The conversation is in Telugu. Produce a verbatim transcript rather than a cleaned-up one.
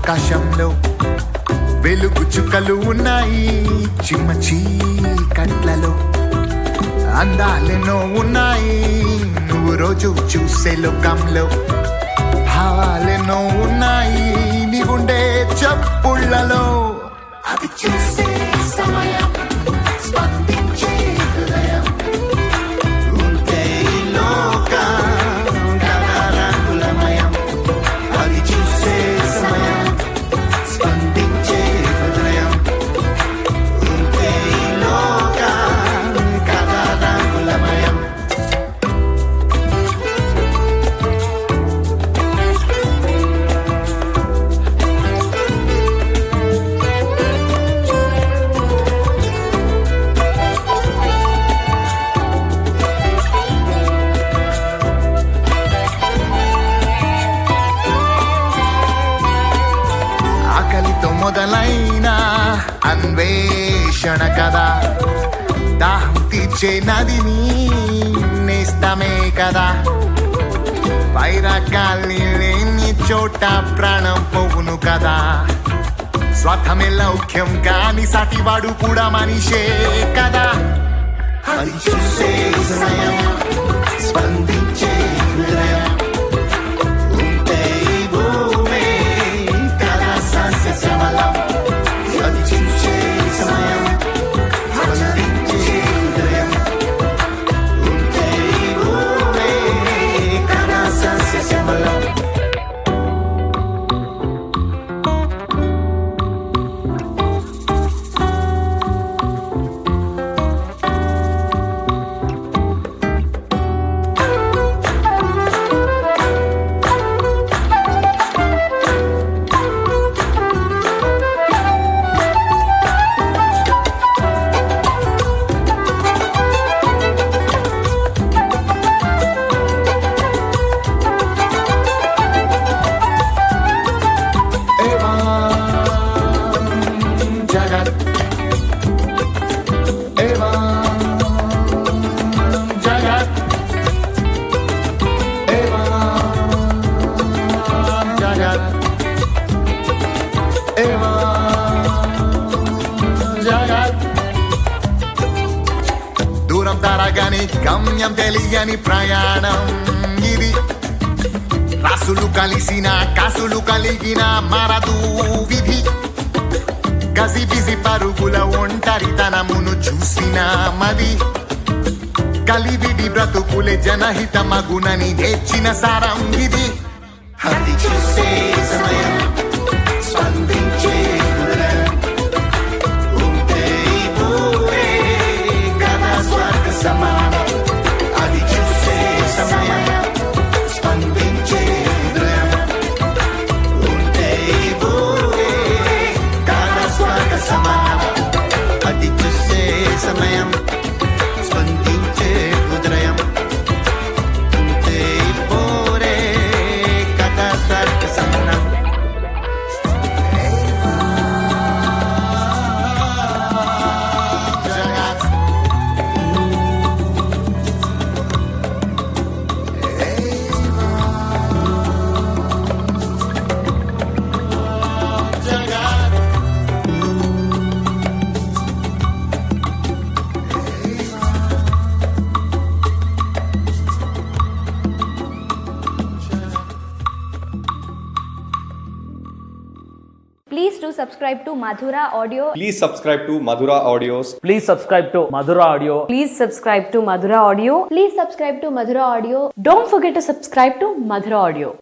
ఆకాశంలో వెలుగు చుక్కలు ఉన్నాయి, చిమ్మ చీకట్లలో అందాలెన్నో ఉన్నాయి, నువ్వు రోజు చూసే లోకంలో భావాలెన్నో ఉన్నాయి, నీ గుండె చప్పుళ్ళలో అది చూసే సమయం స్పందించే హృదయం ఉంటే ఈ లోకం కదా రంగులమయం. అది చూసే సమయం స్పందించే హృదయం ఉంటే ఈ లోకం కదా రంగులమయం. ఆకలితో మొదలైన అన్వేషణ కదా, దాహం తీర్చే నదిని నేస్తమే కదా, వైరాగాల్ని లేని చోట ప్రాణం పోవును కదా, స్వార్థమే లౌక్యం కాని సాటివాడు కూడా మనిషే కదా. అది చూసే సమయం స్పందించే హృదయం ఉంటే ఈ భూమి కదా సస్య శ్యామలం. అది చూసే సమయం స్పందించే హృదయం ఉంటే ఈ భూమి కదా సస్య శ్యామలం. దూరం తారగాని గమ్యం తెలియని ప్రయాణం ఇది, రాసులు కలిసిన కాసులు కలిగిన మారదు విధి, గసి బిసి పరుగుల ఒంటరితనమును చూసిన మది, కలివిడి బ్రతుకులే జనహిత మగునని నేర్చిన సారం ఇది. అది చూసే సమయం స్పందించే హృదయం ఉంటే ఈ భూమి కదా స్వర్గ సమానం. అది చూసే సమయం స్పందించే హృదయం ఉంటే ఈ భూమి కదా స్వర్గ సమానం. అది చూసే సమయం స్పందించే హృదయం ఉంటే ఈ భూమి కదా స్వర్గ సమానం. Please do subscribe to Madhura Audio. Please subscribe to Madhura Audios. Please subscribe to Madhura Audio. Please subscribe to Madhura Audio. Please subscribe to Madhura Audio. Don't forget to subscribe to Madhura Audio.